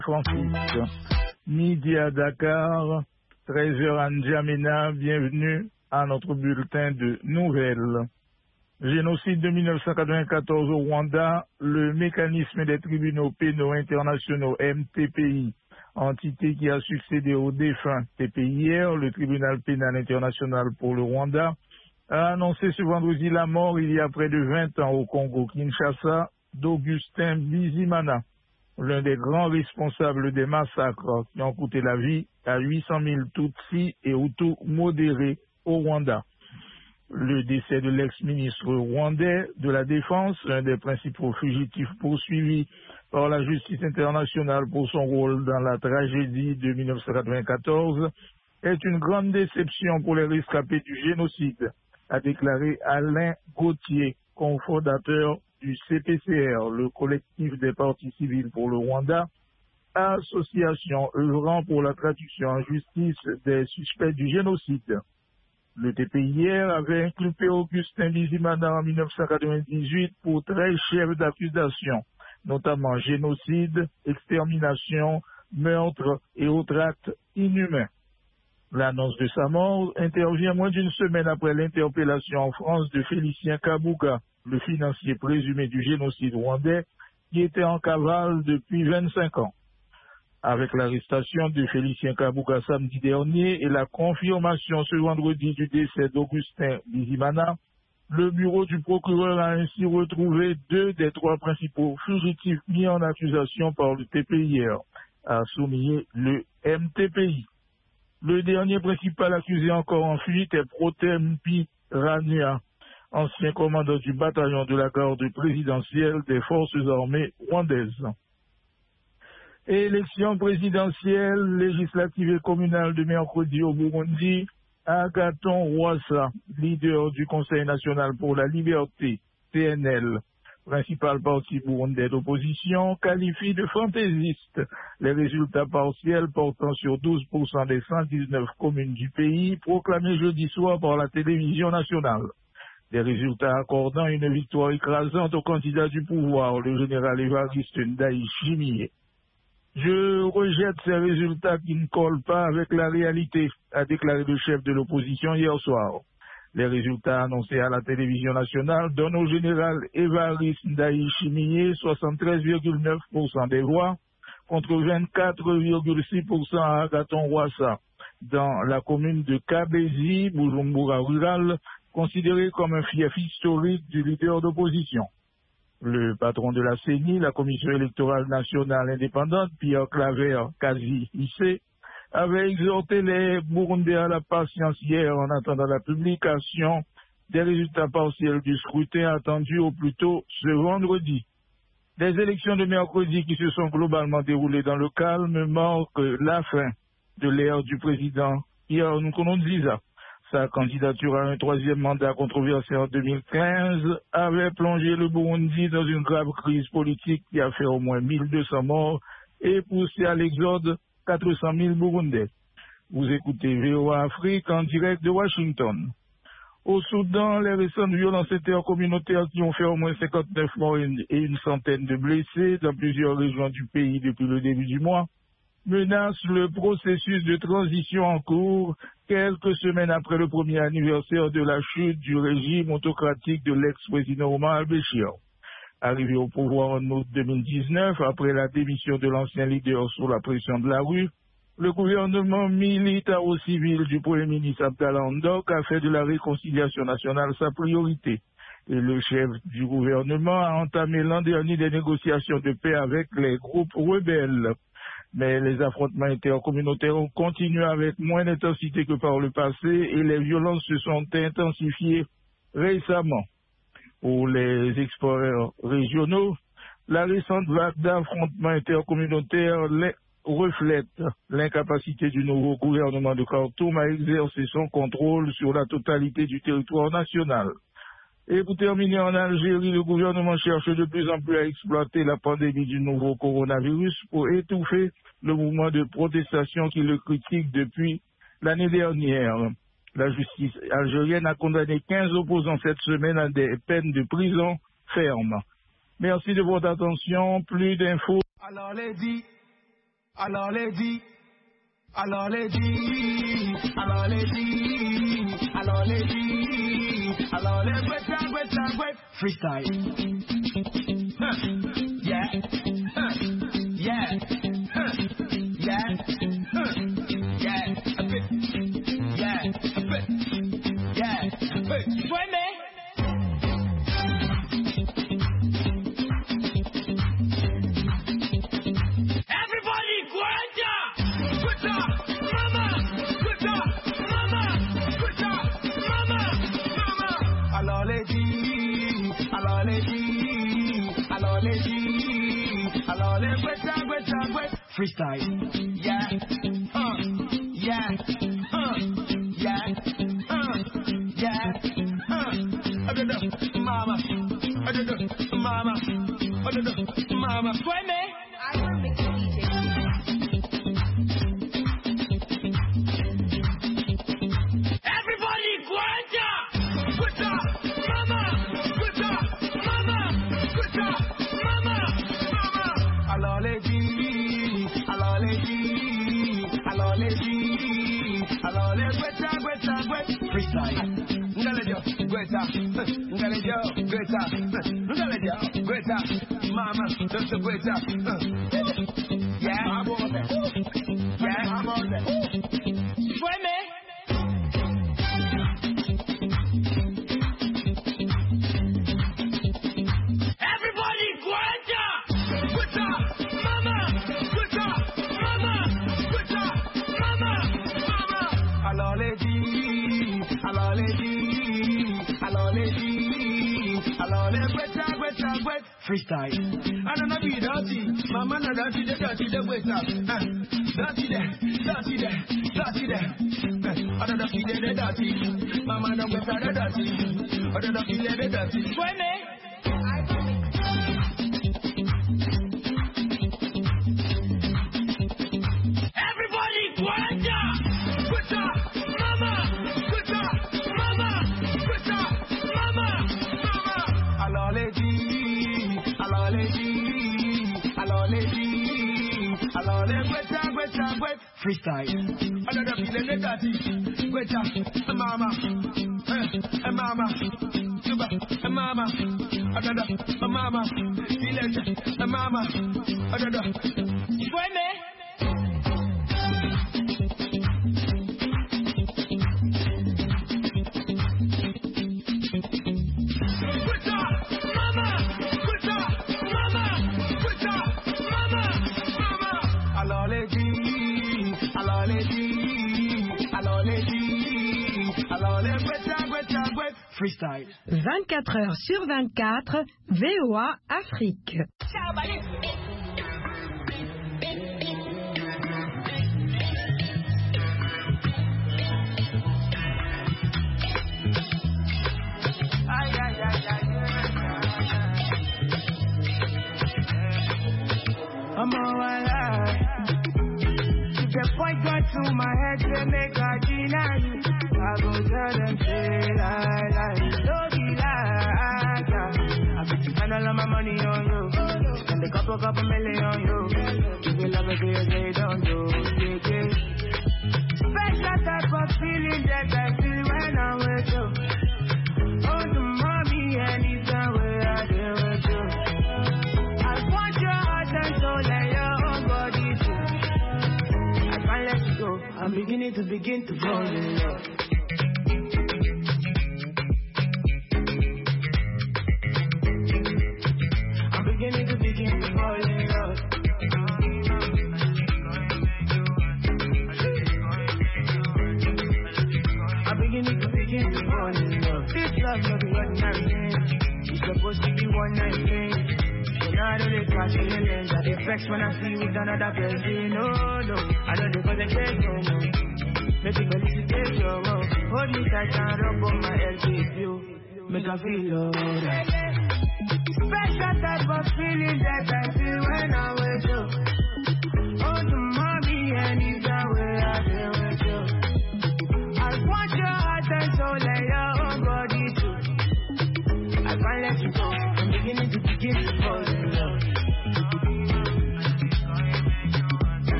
Francis. Midi à Dakar, 13h à N'Djamena, bienvenue à notre bulletin de nouvelles. Génocide de 1994 au Rwanda, le mécanisme des tribunaux pénaux internationaux MTPI, entité qui a succédé au défunt TPIR, le tribunal pénal international pour le Rwanda, a annoncé ce vendredi la mort il y a près de 20 ans au Congo-Kinshasa d'Augustin Bizimana, l'un des grands responsables des massacres qui ont coûté la vie à 800 000 Tutsis et Hutus modérés au Rwanda. Le décès de l'ex-ministre rwandais de la Défense, l'un des principaux fugitifs poursuivis par la justice internationale pour son rôle dans la tragédie de 1994, est une grande déception pour les rescapés du génocide, a déclaré Alain Gauthier, cofondateur du CPCR, le collectif des partis civils pour le Rwanda, association œuvrant pour la traduction en justice des suspects du génocide. Le TPIR avait inculpé Augustin Bizimana en 1998 pour 13 chefs d'accusation, notamment génocide, extermination, meurtre et autres actes inhumains. L'annonce de sa mort intervient moins d'une semaine après l'interpellation en France de Félicien Kabuga, le financier présumé du génocide rwandais, qui était en cavale depuis 25 ans. Avec l'arrestation de Félicien Kabuga samedi dernier et la confirmation ce vendredi du décès d'Augustin Bizimana, le bureau du procureur a ainsi retrouvé 2 des 3 principaux fugitifs mis en accusation par le TPIR, a souligné le MTPI. Le dernier principal accusé encore en fuite est Protem Pirania, ancien commandant du bataillon de la garde présidentielle des forces armées rwandaises. Élection présidentielle, législative et communale de mercredi au Burundi, Agathon Rwasa, leader du Conseil national pour la liberté, CNL, principal parti burundais d'opposition, qualifie de fantaisiste les résultats partiels portant sur 12% des 119 communes du pays proclamés jeudi soir par la télévision nationale. Des résultats accordant une victoire écrasante au candidat du pouvoir, le général Évariste Ndayishimiye. Je rejette ces résultats qui ne collent pas avec la réalité, a déclaré le chef de l'opposition hier soir. Les résultats annoncés à la télévision nationale donnent au général Évariste Ndayishimiye 73,9% des voix contre 24,6% à Agathon Rwasa dans la commune de Kabezi, Bujumbura rural, considérée comme un fief historique du leader d'opposition. Le patron de la CENI, la Commission électorale nationale indépendante, Pierre Claver Kazi-Issé, avait exhorté les Burundais à la patience hier en attendant la publication des résultats partiels du scrutin attendu au plus tôt ce vendredi. Les élections de mercredi qui se sont globalement déroulées dans le calme marquent la fin de l'ère du président Pierre Nkurunziza. Sa candidature à un 3e mandat controversé en 2015 avait plongé le Burundi dans une grave crise politique qui a fait au moins 1200 morts et poussé à l'exode 400 000 Burundais. Vous écoutez VOA Afrique en direct de Washington. Au Soudan, les récentes violences intercommunautaires qui ont fait au moins 59 morts et une centaine de blessés dans plusieurs régions du pays depuis le début du mois menacent le processus de transition en cours quelques semaines après le premier anniversaire de la chute du régime autocratique de l'ex-président Omar al-Béchir. Arrivé au pouvoir en août 2019, après la démission de l'ancien leader sous la pression de la rue, le gouvernement militaire civil du Premier ministre Abdallah Hamdok a fait de la réconciliation nationale sa priorité. Et le chef du gouvernement a entamé l'an dernier des négociations de paix avec les groupes rebelles. Mais les affrontements intercommunautaires ont continué avec moins d'intensité que par le passé et les violences se sont intensifiées récemment. Pour les experts régionaux, la récente vague d'affrontements intercommunautaires reflète l'incapacité du nouveau gouvernement de Khartoum à exercer son contrôle sur la totalité du territoire national. Et pour terminer, en Algérie, le gouvernement cherche de plus en plus à exploiter la pandémie du nouveau coronavirus pour étouffer le mouvement de protestation qui le critique depuis l'année dernière. La justice algérienne a condamné 15 opposants cette semaine à des peines de prison ferme. Merci de votre attention. Plus d'infos. Alors, lady, Alors les dit, alors les dit, alors les dit, alors les dit, alors les wet, freestyle. Yeah, yeah, yeah, yeah, a bit, yeah, a bit, yeah, a bit. Swim me. Freestyle. Yeah. Yeah. Yeah. Yeah. Mama. Mama. Mama. Sueme. I want to DJ. Everybody, Guanta. Guanta. Mama. Guanta. Mama. Guanta. Mama. Mama. Alors les filles, alors les filles, alors les filles, alors les Guetta. Freestyle. Ngalejo, Guetta. Ngalejo, Guetta. Ngalejo, Guetta. Mama, just a Guetta. Yeah, I'm on that. Yeah, I'm on that. Sueme. Everybody, Guetta. Guetta. Mama. Guetta. Mama. Guetta. Mama. Mama. Alors les filles, alors les filles, alors les filles, alors les Guetta. Freestyle. I don't know be dirty. Mama no dirty, the Guetta. Dirty there. I don't know feel the dirty. Mama no Guetta the dirty. I don't know feel the dirty. Sueme. Everybody, Guetta. Guetta. Mama. Guetta. Mama. Guetta. Mama. Mama. Alors les filles, alors les filles, alors les filles, alors les Guetta. Freestyle. I don't know feel the dirty. Guetta. Mama. Mama. Cuba. Mama. I don't know. Mama. Feel it. Mama. I don't know. Sueme. Freestyle. 24 heures sur 24, VOA Afrique. I'm alive. The point got to my head to make a deny you. I go tell them say lie. Don't be like that. I bet you spend all of my money on you. Spend a couple million on you. Give you love if you say don't do. Yeah. Special type of feeling that I feel when I'm with you. Oh, the mommy anytime where I deal with you. I want your heart and soul and your own body too. I can't let you go. I'm beginning to fall in love. I'm beginning to fall in love. I'm beginning to fall in love. This love not one night thing. It's supposed to be one night thing. But now I don't let catch feelings. I get vexed when I see with another person. No, I don't do for the case no more. Make me felicitate your love. Hold me tight and rub on my head with you. Make I feel alright. Special type of feeling that I feel when I'm with you.